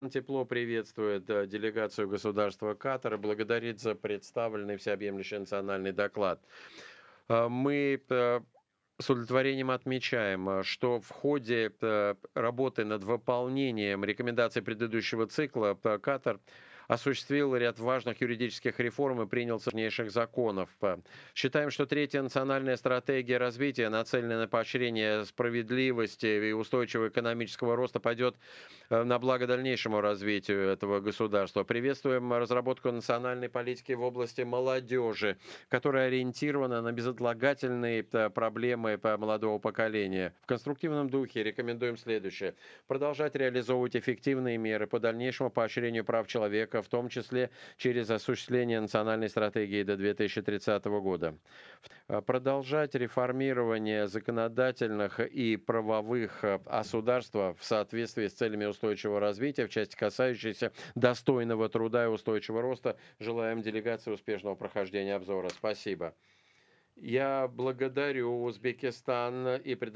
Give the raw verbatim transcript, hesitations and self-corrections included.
Тепло приветствует э, делегацию государства Катар и благодарит за представленный всеобъемлющий национальный доклад. А, Мы э, с удовлетворением отмечаем, э, что в ходе э, работы над выполнением рекомендаций предыдущего цикла э, Катар осуществил ряд важных юридических реформ и принял важнейших законов. Э, Считаем, что третья национальная стратегия развития, нацеленная на поощрение справедливости и устойчивого экономического роста, пойдет э, на благо дальнейшему развитию этого государства. Приветствуем разработку национальной политики в области молодежи, которая ориентирована на безотлагательные э, проблемы по- молодого поколения. В конструктивном духе рекомендуем следующее. Продолжать реализовывать эффективные меры по дальнейшему поощрению прав человека, в том числе через осуществление национальной стратегии до две тысячи тридцатого года. А, Продолжать реформирование законодательных и правовых э, государства в соответствии с целями устойчивого развития в части, касающейся достойного труда и устойчивого роста. Желаем делегации успешного прохождения обзора. Спасибо. Я благодарю Узбекистан и